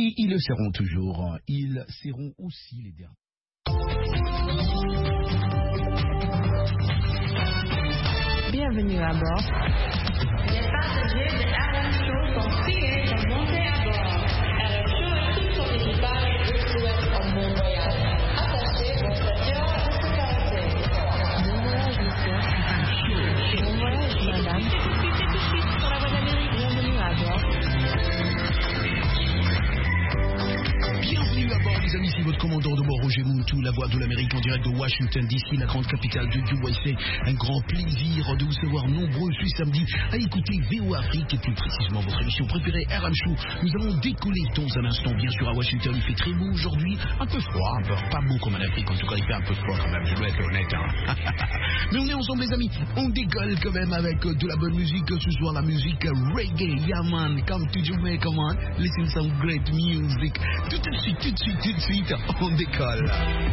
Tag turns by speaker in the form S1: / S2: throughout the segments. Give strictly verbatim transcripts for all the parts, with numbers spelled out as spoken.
S1: Et ils le seront toujours. Ils seront aussi les derniers.
S2: Bienvenue à bord.
S3: Les passagers de R M Show sont priés de monter à bord. R M Show et tout son équipage vous souhaitent un bon voyage. Attachez vos ceintures de sécurité.
S2: Bon voyage, monsieur. Bon voyage, madame. Tout de suite sur la voie d'Amérique. Bienvenue à bord.
S1: Bienvenue à bord, les amis, c'est votre commandant de bord, Roger Moutou, la voix de l'Amérique en direct de Washington D C, la grande capitale de U S A. Un grand plaisir de vous savoir nombreux ce samedi à écouter V O Afrique et plus précisément votre émission préférée R M Show. Nous allons décoller dans un instant, bien sûr, à Washington. Il fait très beau aujourd'hui, un peu froid, un peu pas beau comme en Afrique, en tout cas il fait un peu froid quand même, je dois être honnête. Hein. Mais on est ensemble, les amis, on décolle quand même avec de la bonne musique ce soir, la musique reggae. Yeah man, come to Jamaica man, listen some great music. Tout de suite, tout de suite, tout de suite, on décolle.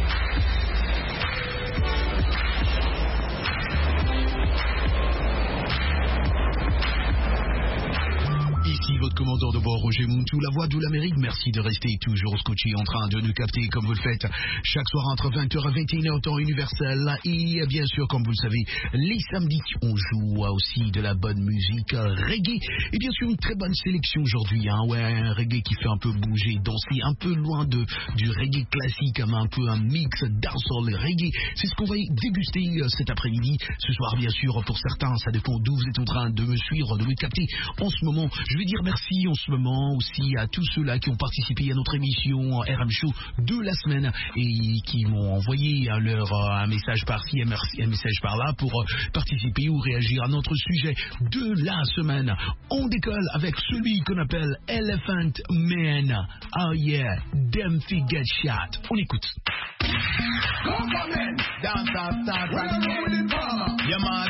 S1: Ici votre commandant de bord, Roger Moutou, la voix de l'Amérique. Merci de rester toujours scotché en train de nous capter comme vous le faites chaque soir entre vingt heures et vingt et une heures temps universel. Et bien sûr, comme vous le savez, les samedis, on joue aussi de la bonne musique reggae. Et bien sûr, une très bonne sélection aujourd'hui. Hein. Ouais, un reggae qui fait un peu bouger, danser, un peu loin de, du reggae classique, un peu un mix dancehall reggae. C'est ce qu'on va déguster cet après-midi. Ce soir, bien sûr, pour certains, ça dépend d'où vous êtes en train de me suivre, de me capter en ce moment. Je vais dire merci en ce moment aussi à tous ceux-là qui ont participé à notre émission R M Show de la semaine et qui m'ont envoyé leur, un message par-ci, un message par-là pour participer ou réagir à notre sujet de la semaine. On décolle avec celui qu'on appelle Elephant Man. Oh yeah, them fi get shot. On écoute.
S4: Come on in, dance and start right with the farmer. You mad?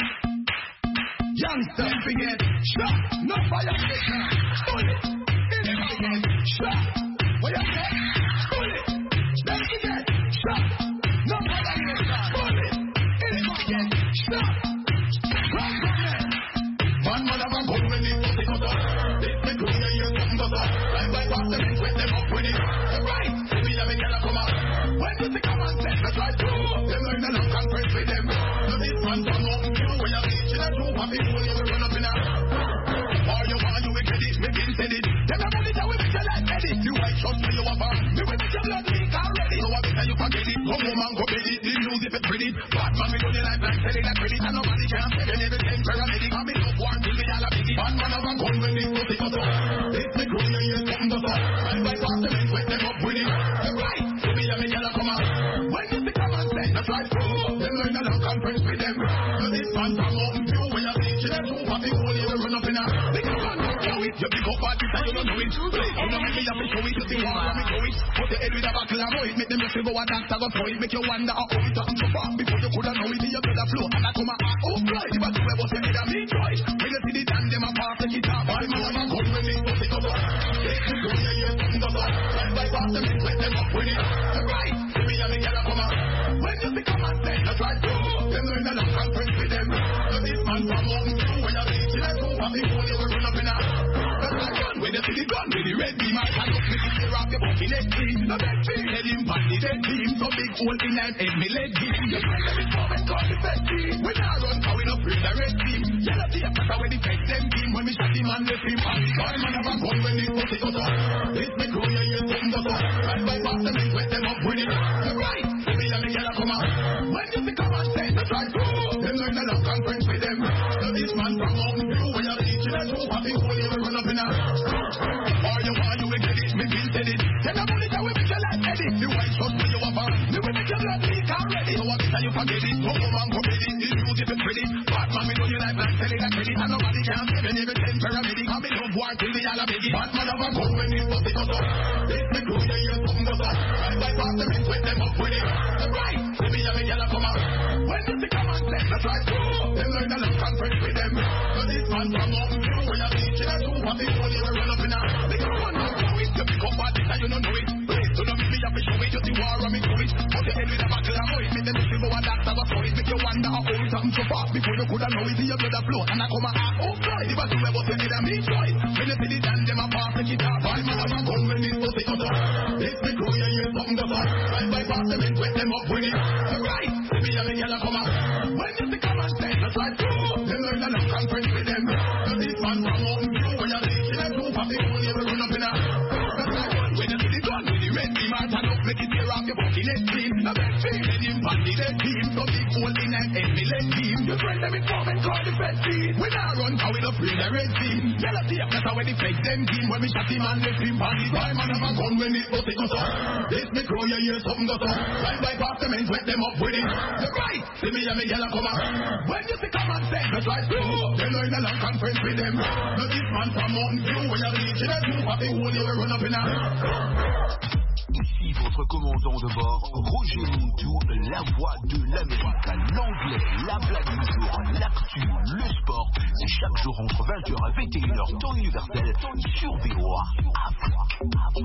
S4: Youngster, don't forget, shot, no fire station, bullet, don't forget, shot, what you say, bullet, don't forget, shot, no fire station, bullet, don't forget, shot, come from there, one mother of a gun when it's not in order, this the crew that you come to the, right by past the men, sweat them up with it, right, we have a girl come out, when you see come and set, that's right, them learn a long conference with them, so this man come up, you when you reach in a two happy fool, you will run up in a, all you want, you will get it, make it, said it, then I'm only that we make your life edit, you white shot for you up, me will make your blood leak already, so I bet you forget it, go home and go get it, the news if it's pretty, bad man, we do the life like selling that credit, and nobody can say they never think paramedic, and me love one till the all a biggie, bad man of a gun when this pussy goes up, it's the crew, you hear something goes up, and by past the men, sweat them up with it, right, so me and me yellow come out, when you see come and say, that's right, so, them learn a long conference with them, so this man from home, you when you see, she let you happy, only will run up in a, because man, you it, you pick up party, and you don't know it, please, you know me, me have to show it, you see war, me show it, put your head with a buckle and it, make them just go a doctor, go throw it, make you wonder how it happened so far, before you could have know it, you could have flow, and I come out, oh, boy, you got to ever say it, and me try, when you see the damn, them a pass the guitar, why me have a gun when they go take up, take the gun, you hear something goes up, and by pass them, let them up with it, right, see me and me girl come out, when you see come and say, that's right, so, them learn a long conference with them, so this man from home, you when you reach in a two, happy, only will run up in a, that's right, gun, when you see the gun, with the red beam, I can look, make it clear off the bucky leg team, the red team, head him, pan the dead team, so big hole in that head, me leg team, you find them in moment, call the best team, when I run, how we not bring the red team, yellow team, that's how we defect them team, when we shot the man, left him, and the gun, man have a gun, when this pussy goes up, this me crew, you hear something goes up, and by past them, sweat them up with it, right, see me and me yellow come out, when you see come and say, that's right, so, them learn a long conference with them, so this man from home, you when you reach in a two, happy, only will run up in a, all you want, you will get it, me feel said it, then I'm only that we make your life edit, the white shot for you up, me will make your blood leak already, so I bet you forget it, go home and go get it, this news if it's pretty, bad man, we do your life like selling that credit, and nobody can say they never send paramedic, and me love war till the all a biggie, bad man have a gun when this pussy goes up, this me crew, you hear something goes up, and by past them and sweat them up with it, right, see me and me yellow come out, when you see come and say, that's right, so, them learn a long conference with them, so this man from home, you when you reach in a two, happy, only will run up in a, because one man know it, you pick up party, and you don't know it, please, so don't make me have to show it, you see war, and me do it, put your head with a buckle and know it, make them just go a doctor, go throw it, make you wonder how it happened so far, before you could have know it, your blood a flow, and I come out, oh, boy, if I do ever say it, and me try, when you see the damn, them a pass the guitar, why man have a gun when this them up with it. Right, see me and me gyal a come up. When you see common sense, that's right. Them learn and I'm friends with them. So this man from Mountain View, when you're reaching a two for the whole year, we run up in a. That's like one when you see the gun with the red team, I turn up, make it tear off your bucket head team. Now that team, then him pan the dead team. So big hole in that enemy leg team. Your friend them in form and call the fed team. We now run how we don't free the red team. Yellow team, that's how we defect them team. When we shot him and left him pan the time and have a gun when it goes, it goes up. This me crow, you hear something goes up. Right by past the men, wet them up with it. You're right, see me and me yellow come up. When you see common sense, that's right. They learn a long conference with them. Now this man from Mountain View, when you're reaching a two for the whole year, we run up in a.
S1: Ici votre commandant de bord, Roger Montou, la voix de l'Amérique, l'anglais, la blague du jour, l'actu, le sport. C'est chaque jour entre vingt heures et vingt et une heures, temps universel, sur V O A Afrique.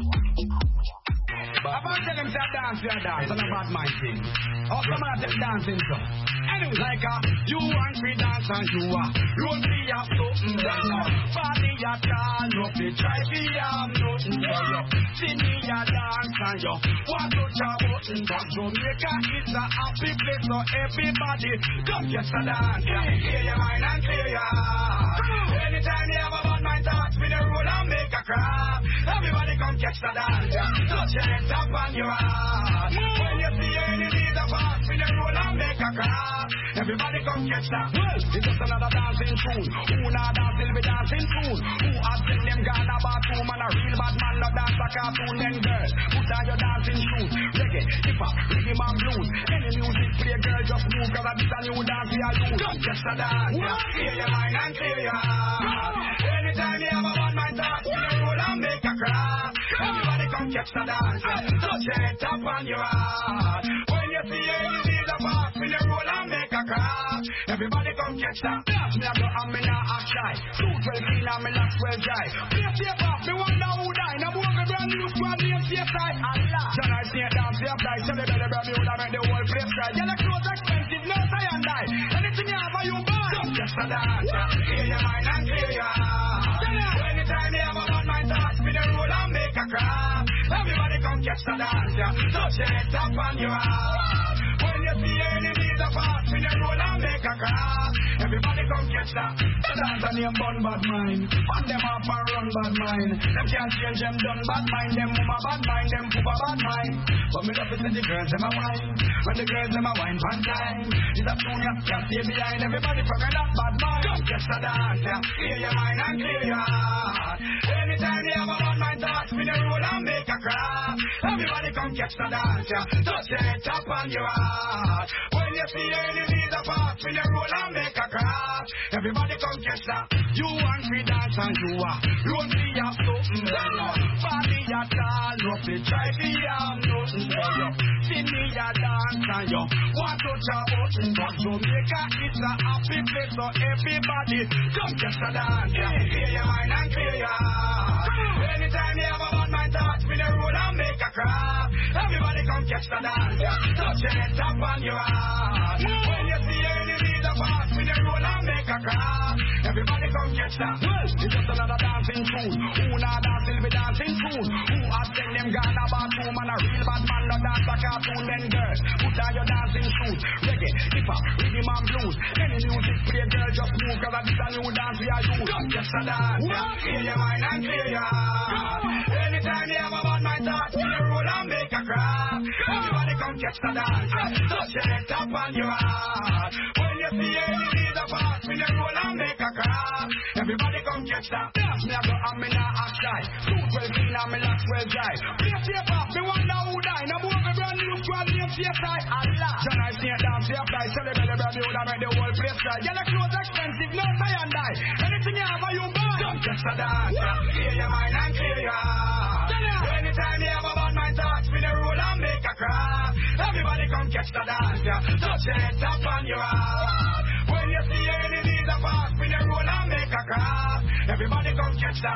S5: About tell them to dance, you dance, and a bad mind thing. Or some of them dancing so. Anyway, like a, you want free dance and you are. Run free up something down. Body ya turn up, they try to have nothing for you. See me ya dance and you want to chop button. But Jamaica is a happy place, so everybody come get a dance. Clear your mind and clear your heart. Anytime you have a bad mind, thoughts with a roll and make a crap. Everybody come catch the dance. Touch your head up on your heart. When you see any need of heart, with a roll and make a crap. Everybody come catch that. It's just another dancing tune. Who not dancing, be dancing tune. Who has seen them gone about two man, a real bad man, no dance a cartoon. Then girl, put on your dancing shoes. Reggae, hip hop, rhythm and blues. Any music play, girl, just move, cause this a new dance we are doing. Come catch the dance. Clear your mind and clear your heart. Anytime you have a one mind thought, with a roll and make a crap. Everybody come catch the dance. Touch your head up on your heart. When you see any need of heart, with a roll and make a crap. Everybody come catch that. Dance me a go and me not act shy. Suit well clean and me not well dry. Play safe off, me wonder who die. Now move me brand new squad name safe side. Allah. John I see a dance safe die. Tell the belly brand new that make the whole place cry. Yeah, the clothes expensive, no tie and die. Anything you have, you buy. Come catch the dance. Clear your mind and clear your heart. Anytime you have a one mind thoughts, with a roll and make a crap. Everybody come catch the dance. Touch your head up on your heart. When you see any need of heart, with a roll and make a crap. Everybody come catch that. The dance and them bun bad mind. Fun them up and run bad mind. Them can't change them done bad mind. Them mama bad mind. Them poopa bad mind. But me love it when the girls them a wine. When the girls them a wine one time. It's a tune you can't stay behind. Everybody forget that bad mind. Come catch the dance. Yeah. Clear your mind and clear your heart. Anytime you have a bad mind thoughts, with a roll and make a crap. Everybody come catch the dance. Yeah. Touch your head up on your heart. When you see any need of heart, with a roll and make a crap. Everybody come catch that. You want free dance and you are. Run free up something down. Body ya tall up, they try to have nothing for you. See me ya dance and you want to chop button. But Jamaica is a happy place, so everybody come catch the dance. Clear your mind and clear your heart. Anytime you have a bad mind thoughts, with a roll and make a crap. Everybody come catch the dance. Touch your head up on your heart. When you see any need of heart, with a roll and make a crap. Everybody come catch that. It's just another dancing tune. Who not dancing, be dancing tune. Who has seen them gone about two man, a real bad man, no dance a cartoon. Then girl, put on your dancing shoes. Reggae, hip hop, rhythm and blues. Any music play, girl, just move, cause this a new dance we are doing. Come catch the dance. Clear your mind and clear your heart. Anytime you have a bad mind thought, with a roll and make a crap. Everybody come catch the dance. Touch your head up on your heart. When you see any need of heart, with a roll and make a crap. Everybody come catch that. Dance me a go and me not act shy. Suit well clean and me not well dry. Play safe off, me wonder who die. Now move me brand new squad name safe side. Allah. John I see a dance safe die. Tell the belly brand new that make the whole place cry. Yeah, the clothes expensive, no tie and die. Anything you have, you buy. Come catch the dance. Clear your mind and clear your heart. Anytime you have a bad mind thoughts, with a roll and make a crap. Everybody come catch the dance. Touch your head up on your heart. When you see any need of heart, with a roll and make a crap. Everybody come catch that. The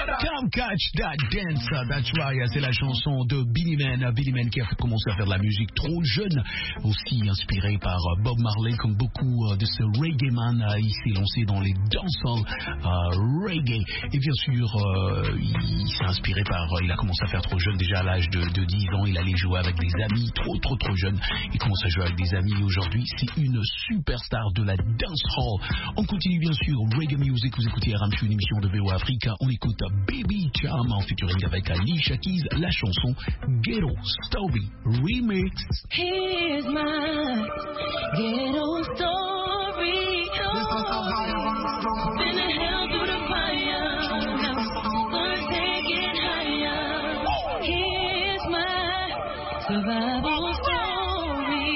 S1: Come catch that dance, that's right, c'est la chanson de Billy Man. Billy Man qui a commencé à faire de la musique trop jeune, aussi inspiré par Bob Marley, comme beaucoup de ce reggae man. Il s'est lancé dans les dancehall uh, reggae, et bien sûr, uh, il s'est inspiré par, il a commencé à faire trop jeune, déjà à l'âge de, de dix ans, il allait jouer avec des amis, trop trop trop jeune, il commence à jouer avec des amis, aujourd'hui c'est une superstar de la dancehall. On continue bien sûr reggae music, vous écoutez R M C, une émission de V O Africa, on écoute Baby Charm en featuring avec Alicia Keys, la chanson Ghetto Story Remix.
S2: Here's my ghetto story. Oh, been a hell through the fire. Gonna take it higher. Here's my survival story.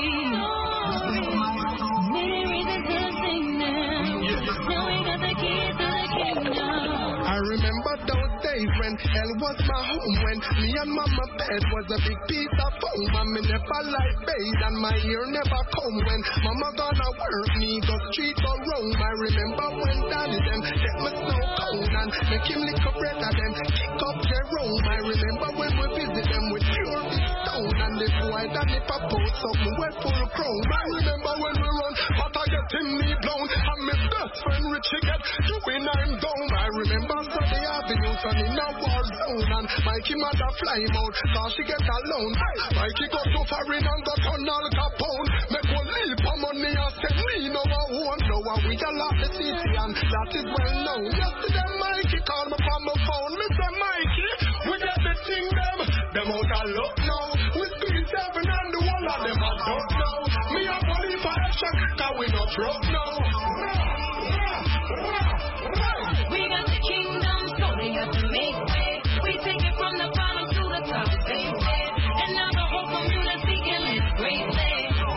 S2: Many reasons to sing now. Now we got the keys to the kingdom.
S4: I remember those days when hell was my home, when me and mama bed was a big piece of foam, and me never like bathe and my ear never come. When mama gonna work me go street or roam, I remember when daddy them get me snow cone and make him lick up bread and them kick up Jerome. I remember when we visit them with pure stone and the boy that nip a boat something wet full chrome. I remember when we run but I get him knee blown and my best friend Richie get you in I'm down. I remember Sunday Avenue and in a war zone and Mikey mother fly him out cause she get alone. Mikey got so far in and got on Al Capone, make one leap of money and send me no one. Now we a lot the city and that is well known. Yesterday Mikey called me from my phone. Me say Mikey, we get the thing them, them out of luck now. We speed seven and the whole of them are duck now. Me a body for action cause we no truck now.
S2: We got the kingdom, so they have to make way. We take it from the bottom to the top, baby. And now the whole community can live greatly.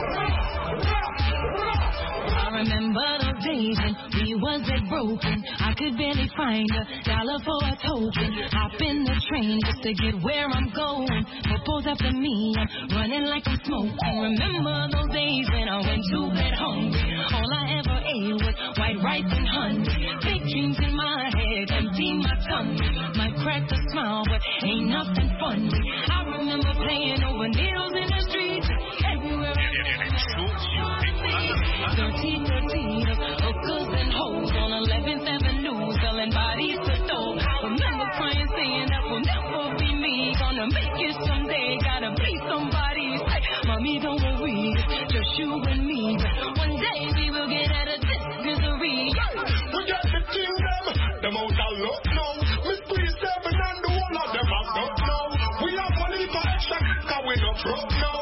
S2: I remember those days when we was dead broken. I could barely find a dollar for a token. Hop in the train just to get where I'm going. Propose after me, I'm running like I'm smoking. Remember those days when I went to bed hungry. All I ever ate was white rice and honey. Big dreams in my head, empty my tongue. Might crack a smile, but ain't nothing funny. I remember playing over needles in the streets. Everywhere I thirteen, thirteen of hookers and hoes on eleventh Avenue, selling bodies to dough. Remember crying, saying that will never be me. Gonna make it someday, gotta be somebody's. Hey, mommy, don't worry, just you and me. One day we will get out of this misery.
S4: We got the kingdom, them out of luck now. Miss three seven and the whole of them are duck now. We have money for action, cause we no truck now.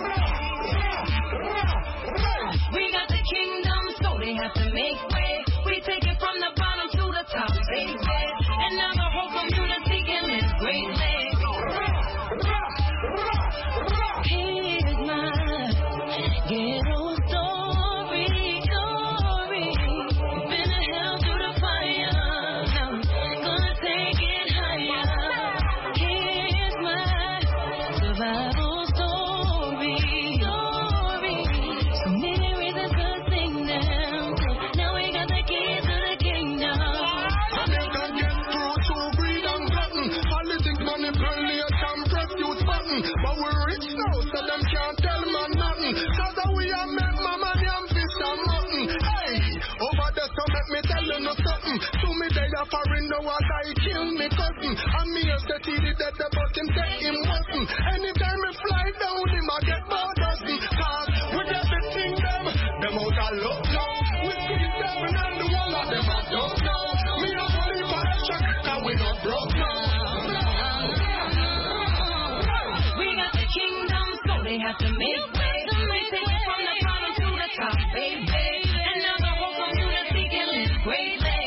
S2: We got the kingdom, so they have to make way. We take it from the bottom to the top, baby. And now the whole community can live greatly. Here's my ghetto story, story. Been a hell through the fire, now gonna take it higher. Here's my survival story, story. So many reasons to sing now. Now we got the keys to the kingdom.
S4: I never get through to greed and glutton. Politics manipulate and press youth button. But we're rich now, so them can't tell man nothing. Cause we are make mama and fish and mutton. Hey, over there so make me tell you no something. To me they are foreign now as I kill me cousin. And me as the T D dead the but him take him wasn't. Anytime me fly down him I get more dozen. Cause we get the thing them, them out of luck now. We see seven and the whole of them are done now. Me a money for action cause we not broke now.
S2: We got the kingdom, so they have to make way. We take it from the bottom to the top, baby. And now the whole community can live greatly.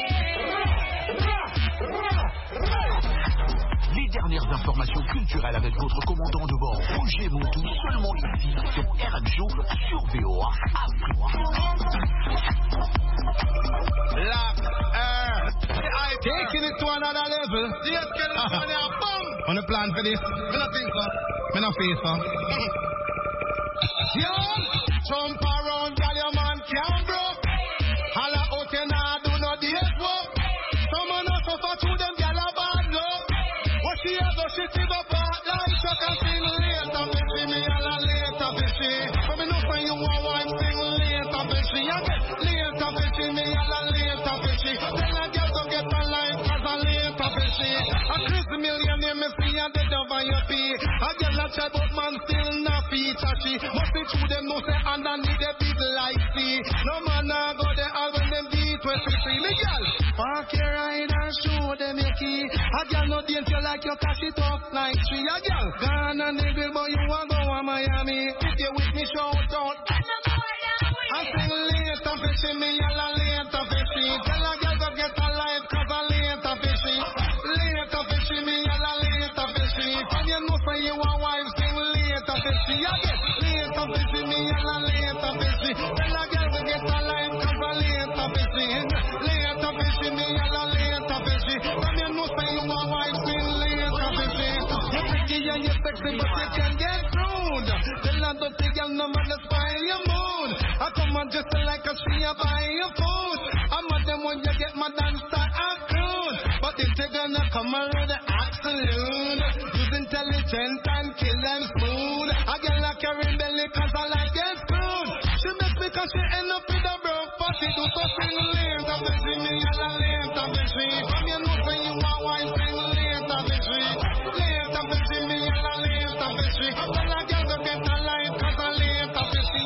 S1: Les dernières informations culturelles avec votre commandant de bord Roger Montou, seulement ici sur R M Show sur V O A Africa.
S5: Lock, uh, taking it to another level. Yes, get it on your bum. On the plan for this? Me not think so. Me not face so. Yo, jump around, girl, your man can't broke. Holla out, you nah do no days work. Someone else suffer to them, girl, a bad luck.
S6: millionaire, me see a dead over your feet. A girl a try but man still not feature she. Must be true them no say underneath the big light see. No man a go there all when them beat when we free. Me girl, park your ride and show them your key. A girl no dance you like you cash it up like tree. A girl gone and nigga but you want go to Miami. If you with me shout out. I sing later fishy, me yalla later fishy. Tell a girl go get a life cause a later fishy. Later fishy, me yalla later fishy. Can you know say you a wife sing later fishy? I get later fishy, me yalla later fishy. Tell a girl go get a life cause a later fishy. Later fishy, me yalla later fishy. Can you know say you a wife sing later fishy? You're pretty and you're sexy but you can get rude. Tell a dirty girl no matter spoil your mood. I come on just like a tree I buy your food. I'm at them when you get my dance start and crude. But if they're gonna come around the absolute, use intelligence and kill them smooth. I get like a rebellion cause I like get screwed. She makes me cause she end up with a broke party. Do so sing late of the tree, me and a late of the tree. From you know say you are white, sing late of the tree. Late of the tree, me and a late of the tree. Well I get to get a life cause I late of the tree.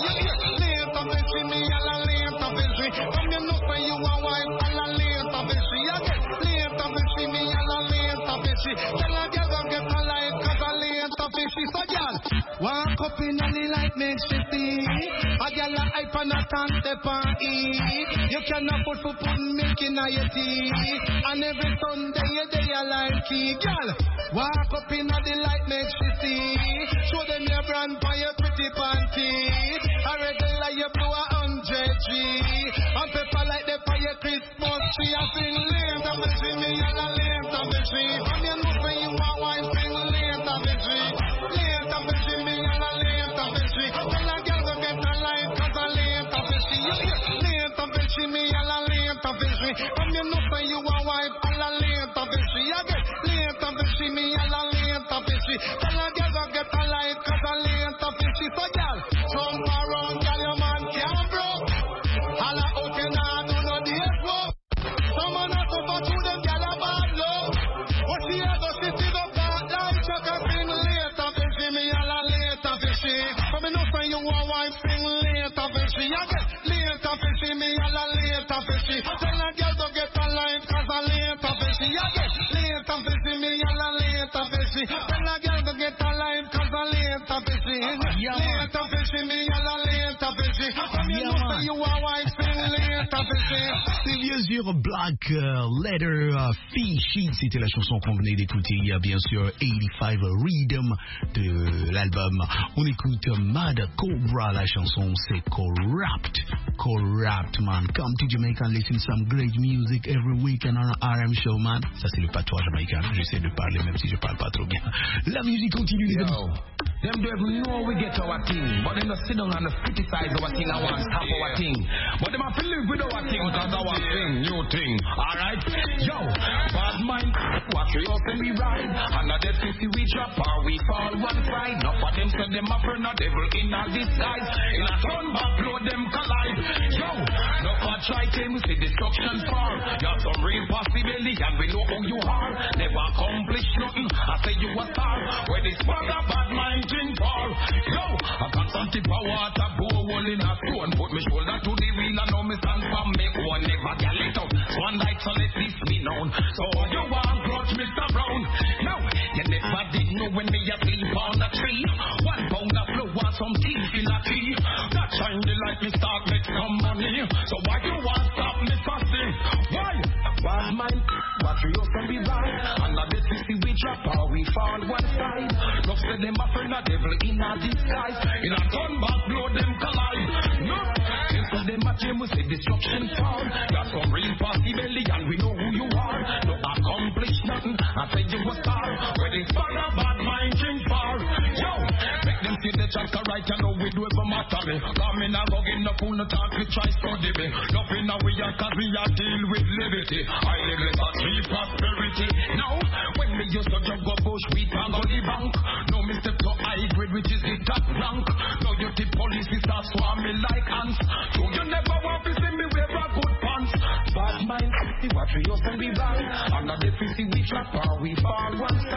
S6: Fishy, me all a later fishy. Come you know say you a wife all a later fishy. I get later fishy, me all a later fishy. Tell a girl go get a life cause a later fishy. So girl, walk up in the light makes she see. A girl a hype and a tante pan eat. You cannot put for put milk in your tea. And every Sunday you day a life key. Girl, walk up in the light makes she see. Show them your brand for your pretty panty. A regular you blow a hundred G. And pepper like the for your Christmas tree. I sing later fishy, me and a later fishy. From you know say you a wife sing later fishy. Later fishy, me and a later fishy. Tell a girl go get a life cause a later fishy. Later fishy, me and a later fishy. From you know say you a wife all a later fishy. I get later fishy, me and a later fishy. Tell a girl go get a life cause a later fishy. So girl, jump around, girl, your man can't broke. All I hope you not do no date work. Someone has to go through them, girl, a bad love. What she ever she see the part like she can sing later fishy, me all a later fishy. But me know say you a wife sing later fishy. I get later fishy, me all a later fishy. Tell a girl to get a life cause a later fishy. I get later fishy, me all a later fishy. Tell a girl to get a life cause a later fishy. Later fishy, me all a later fishy. But me know say you a wife sing later fishy.
S1: C'est bien sûr Black uh, Letter uh, Fishy, c'était la chanson qu'on venait d'écouter. Il y a bien sûr eighty-five Rhythm de l'album. On écoute Mad Cobra, la chanson c'est Corrupt. Corrupt, man. Come to Jamaica and listen some great music every weekend on R M Show, man. Ça c'est le patois jamaïcain. J'essaie de parler même si je parle pas trop bien. La musique continue, les amis.
S5: Them don't even know we get our thing, but them just sit down and criticize our thing and want to stop our thing. But them have to live with our thing because our thing, new thing. Alright? Yo, bad mind, watch we up and we ride. And the dead fifty we drop or we fall one side. Not for them send them up for no devil in a disguise. In a turn back, blow them collide. Yo, no for try came, see destruction far. You're some real possibility and we know who you are. Never accomplish nothing, I say you a star. Where this mother bad mind thing for. Yo, I got some tip of water, go hole in a stone. Put me shoulder to the wheel and now me stand for me. One never get lit out. One light so let this be known. So you want grudge, Mister Brown? No, you never did know when me a sleep on the tree. One pound of flour and some teeth in a tea. That shine the light me start make some money. So why you want stop me fasting? Why? Bad mind, what we up and we ride. And now this is the we drop or we fall one side. Love say them a friend a devil in a disguise. In a turn back blow them collide. No, since them a dream we say destruction fall. Got some real possibility and we know who you are. No accomplish nothing, I say you a star. Where this bad a bad mind drink far. Yo, make them see the chance to write and know we do ever matter me. Come in and go get no fool no talk we try study me. Nothing now we are cause we are deal with liberty. I live with a tree prosperity. Now, when we used to jump go bush we can go the bank. No me step to high grade which is the top rank. Now you the police is start swarming like ants. So you never want to see me wear a good pants. Bad mind, see what we used to be right. And now the fifty we trap or we fall one side.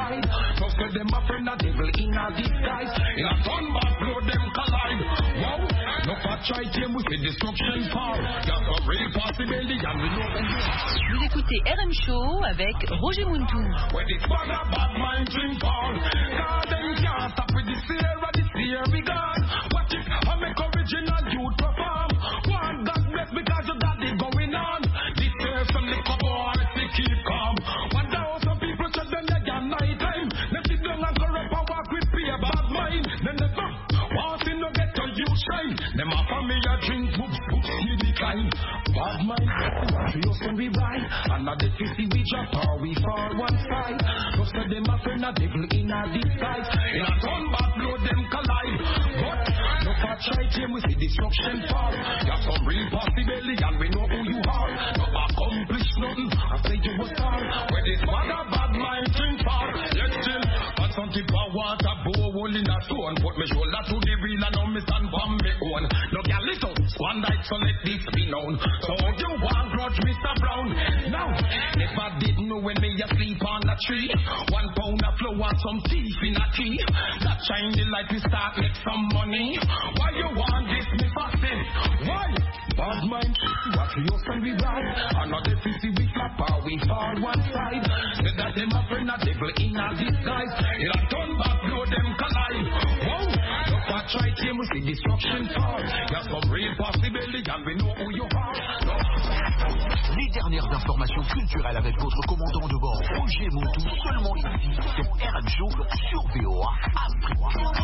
S7: a devil in a disguise. In a gun back blow them collide. Wow, no fat try came with the destruction power. That's a real possibility and we know who you are.
S2: Vous écoutez R M Show avec Roger Muntou.
S7: When this bag of bad mind drink fall, God them can't stop with this year and this year we gone. Watch it, I make original youth perform. One God bless because your daddy going on. This year some little boy to keep calm. One thousand people shut them leg at night time. Them sit down and corrupt and walk with fear bad mind. Them never want to no get to you shine. Them a family a drink books, books see decline. Bad mind, we also we ride. And now the fifty we drop or we fall one side. Cause to them a friend a devil in a disguise. In a gun back blow them collide. But no fat try came with the destruction fall. You have some real possibility and we know who you are. No accomplish nothing, I say you was all. When this bad a bad mind drink fall. Yet still, but some people want a bow hole in a stone. Put me shoulder to the wheel and now me stand from me own. No girl little, one night so let this be known. So you want grudge Mister Brown. Now, if I didn't know when me asleep on the tree, one pound of flour, some teeth in a tea. That shine the light we start make some money. Why you want this, me fasting? Why? Bad mind, what you say we ride. Another fifty we flap or we fall one side. Said that them a friend a devil in a disguise. In a turn back blow them collide. Wow, look what try team we see destruction fall. There's some real possibility and we know who you are.
S1: Les dernières informations culturelles avec votre commandant de bord Roger Muntou, seulement ici sur R M Show sur V O A Afrique.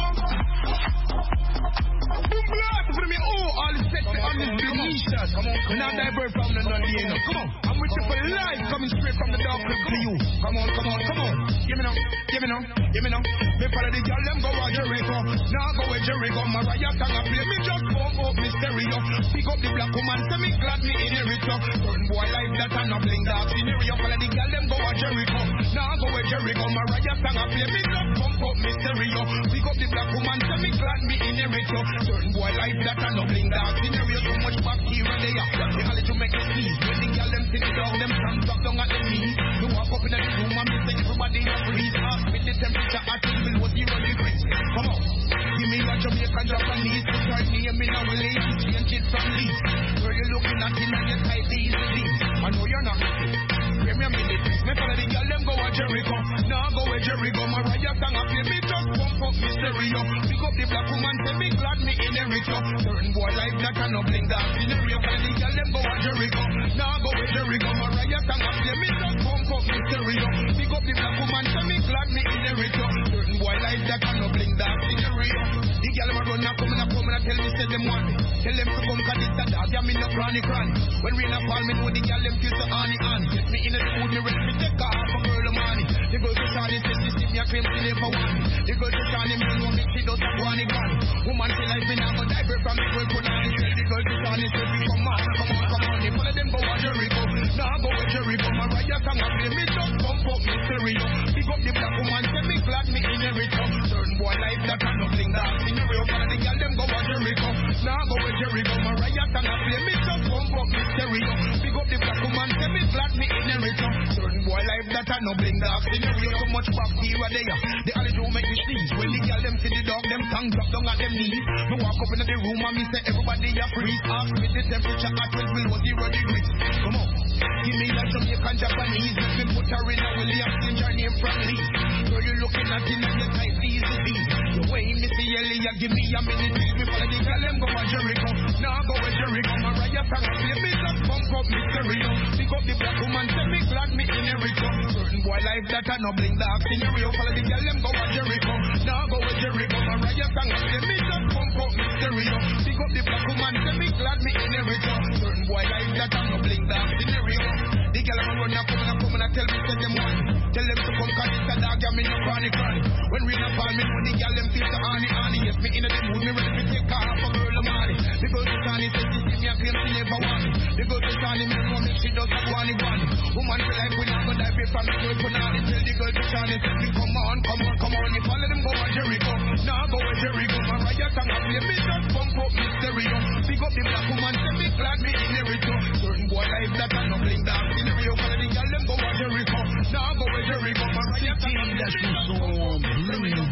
S6: Come on, I'm with you for life, coming straight from the dark to you. Come on, come on, come on. Give me now, give me now, give me now. Me follow the girl, them go on Jericho. Now go with Jericho, Mariah Tanga play me just pump up me stereo. Pick up the black woman, say me glad me in the ritual. Certain boy like that and a bling dark scenario. Follow the girl, them go on Jericho. Now go with Jericho, Mariah Tanga play me just pump up me stereo. Pick up the black woman, say me glad me in the ritual. Certain boy like that and a bling dark scenario. So much back here and there. The holly to make it sneeze. When the girl them sit down, them stand drop down at them knees. You walk up in the room and me say everybody a freeze. Ask me the temperature at below zero degrees. Come on, give me a Jamaican Japanese. To turn me a minna will ladies, change it from leaves. Where you looking at in and you type these things. I know you're not listening. Give me a minute. Me follow the girl them go a Jericho. Now go a Jericho. Mariah Tanga play me just pump up me stereo. Pick up the black woman, say me glad me in the ritual. Certain boy like that and no bling that scenario. Follow the girl them go a Jericho. Now go a Jericho. Mariah Tanga play me just pump up me stereo. Pick up the black woman, say me glad me in the ritual. Certain boy like that and no bling that scenario. The girl them run now come and come and tell me say them want me. Tell them to come 'cause this a dog, yeah me no cranny cranny. When rain a fall, me know the girl them kiss the honey on. Get me in the mood, me ready me take off a girl of money. The girl to Shani says she see me a claim to live for one. The girl to Shani me know me she does a guani guani. Woman she like me now go dive from me girl punani. The girl to Shani says we come on, come on, come on. If one of them go a Jericho, now go a Jericho. Mariah Tanga play me just pump up me stereo. Pick up the black woman, say me glad me in the ritual. Certain boy like that and no bling that scenario. Follow the girl them go a Jericho. Now go a Jericho. Mariah Tanga play me just pump up me stereo. Pick up the black woman, say me glad me in the ritual. Certain boy like that and no bling that scenario. So much bacteria there. The alley do make me sneeze. When the girl them see the dog, them tongue drop down at them knees. Me walk up in the room and me say everybody a freeze. Ask me the temperature at twelve below zero degrees. Come on, give me a Jamaican Japanese. Let me put her in a William Singer name from Lee. So you looking at it and you type these disease. The way me see Elia, give me a minute. Me follow the girl them go a Jericho. Now go a Jericho. Mariah Tanga play me just pump up me stereo. Pick up the black woman, say me glad me in a ritual. Certain boy like that and no bling dark scenario. Follow the girl them go a Jericho. Now go a Jericho. Mariah Tanga play me just pump up me stereo. Pick up the black woman, say me glad me in a ritual. Certain boy like that and no bling dark scenario. The girl I'm run up, come and come and tell me say them one. Tell them to come 'cause it's a dog, yeah me no cranny cranny. When we not fall, me know the girl them feel so honey honey. Yes me in the mood, me ready to take off a girl of money. The girl to Shani says she see me a claim she never want me. The girl to Shani me know me she does a guani guani. Woman feel like we not go die from me girl punani. Tell the girl to Shani says me come on, come on, come on. If all of them go a Jericho, now go a Jericho. Mariah Tanga play me just pump up me stereo. Pick up the black woman, say me glad me in the ritual. Certain boy like that and no bling dark scenario. Follow the girl them go a Jericho. Now go a Jericho. Mariah Tanga
S1: la chanson Blowing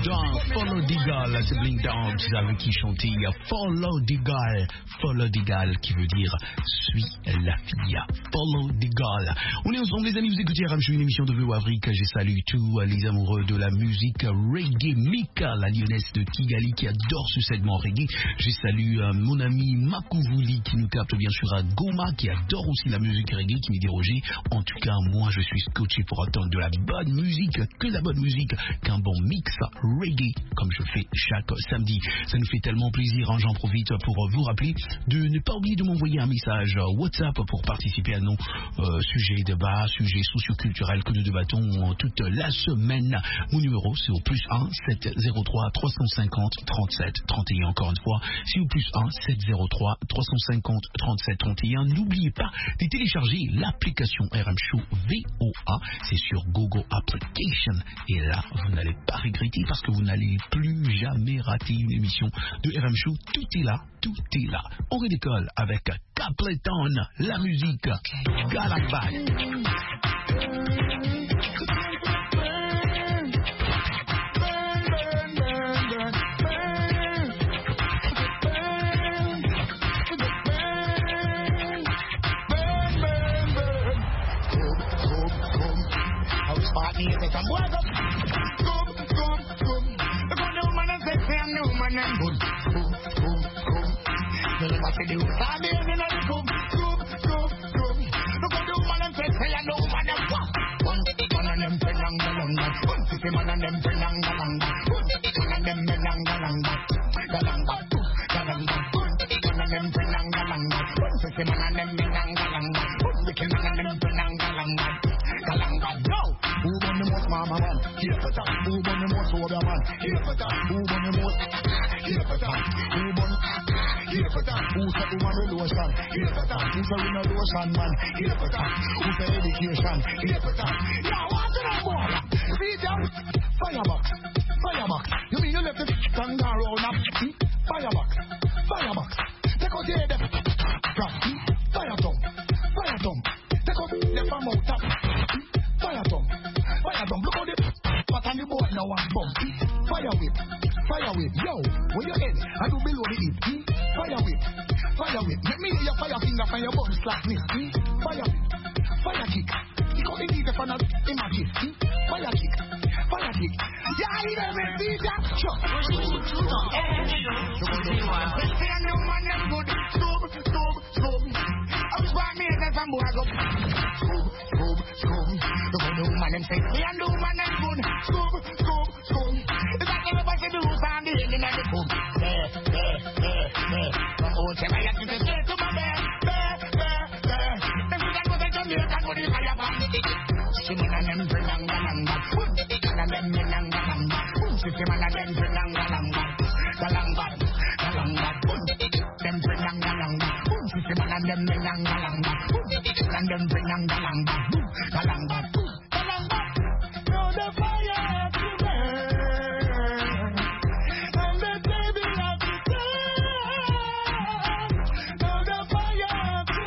S1: Follow the Girl, c'est Blink Dogs avec qui chanter Follow the Girl, Follow the Girl qui veut dire suis la fille. Follow the Girl. On est ensemble les amis, vous écoutez R M Show, une émission de V O Afrique. Je salue tous les amoureux de la musique reggae. Mika, la lyonnaise de Kigali qui adore ce segment reggae. Je salue euh, mon ami Makouvouli qui nous capte bien sûr à Goma, qui adore aussi la musique reggae, qui m'y dit Roger. En tout cas, moi je suis scotché pour entendre de la bonne musique, que de la bonne musique, qu'un bon mix reggae, comme je fais chaque samedi. Ça nous fait tellement plaisir, hein, j'en profite pour vous rappeler de ne pas oublier de m'envoyer un message WhatsApp pour participer à nos euh, sujets, débats, sujets socioculturels que nous débattons toute la semaine. Mon numéro c'est au plus un sept zéro trois trois cent cinquante trente-sept trente et un. Encore une fois, c'est au plus un sept zéro trois trois cent cinquante trente-sept trente et un. N'oubliez pas de télécharger l'application R M Show V O A, c'est sur Google Application, et là vous n'allez pas regretter parce que vous n'allez plus jamais rater une émission de R M Show. Tout est là, tout est là. On redécolle avec Capleton, la musique Galabay.
S4: Me say some boys up, come, come, come. Look at the woman and sexy and the woman and good. Come, come, come. You never see the woman and baby in the come, come, come, come. Look at the woman and sexy and the woman and what? One man and them penang galanga, one sissy man and them penang galanga, one man and them penang galanga, galanga, galanga. One man and them penang galanga, one sissy man and them penang galanga, one wicked man and them penang galanga, galanga. No. Who won the most mama man? Here for that. Who won the most soda man? Here for that. Who won the most? Here for that. Who won? Here for that. Who said who won the lotion? Here for that. Who said win the lotion man? Here for that. Who said education? Here for that. Yeah, what's the number? See them? Firebox. Firebox. You mean you left the kangaroo now? Firebox. Firebox. Take out the head. Fire tongue. Fire tongue. Take out the farm out top. Fire tongue. Fire tongue. Look how the pot on the board now and bump. Fire whip. Fire whip. Yo, where you head? I do below the hip. Fire whip. Fire whip. Let me hear your fire finger from your bum slap me. Fire whip. Fire kick. You got the beat for not in my kick. Fire kick. Fire kick. Yeah, you know me, see that? Sure. Good. Stop, stop, stop. I'm trying me as I'm going to go. Scoob, scoob, scoob. The woman and say, me and the woman and good. Scoob, scoob, scoob. It's like everybody do sound the healing and the coop. There, there, there, there. From old time I have to say to my bear, bear, bear, bear. Then we can go to Jamaica and go to the fire band. Shimon and them bring on the langa. And them bring on the langa. Shimon and them bring on the langa. The langa, the langa. Them bring on the langa. Shimon and them bring on the langa. And them bring on the langa. The langa, the langa. Now the fire has to burn. And the baby has to turn. Now the fire has to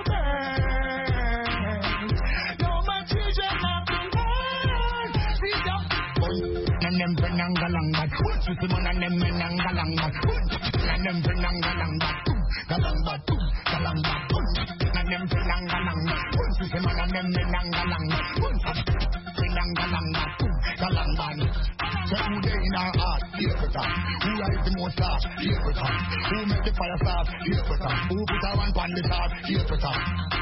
S4: burn. Now my children have to learn. See them? And them bring on the langa. Shimon and them bring on the langa. And them bring on the langa. The langa, the langa. And them bring on the langa. Shimon and them bring on the langa. Bring on the langa. The langa. So who they in our heart? Here for that. Who rise the most stars? Here for that. Who make the fire start? Here for that. Who put our one on the top? Here for that.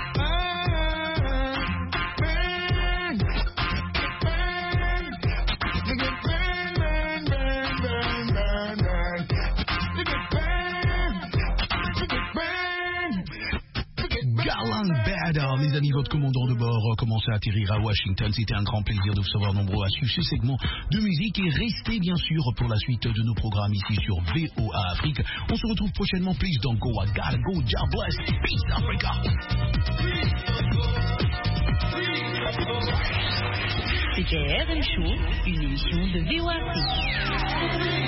S1: Les amis, votre commandant de bord commence à atterrir à Washington. C'était un grand plaisir de vous savoir nombreux à suivre ce segment de musique et restez bien sûr pour la suite de nos programmes ici sur V O A Afrique. On se retrouve prochainement. Please don't go, I gotta go. God bless. Peace Africa.
S2: C'était R M Show, une émission de V O A Afrique.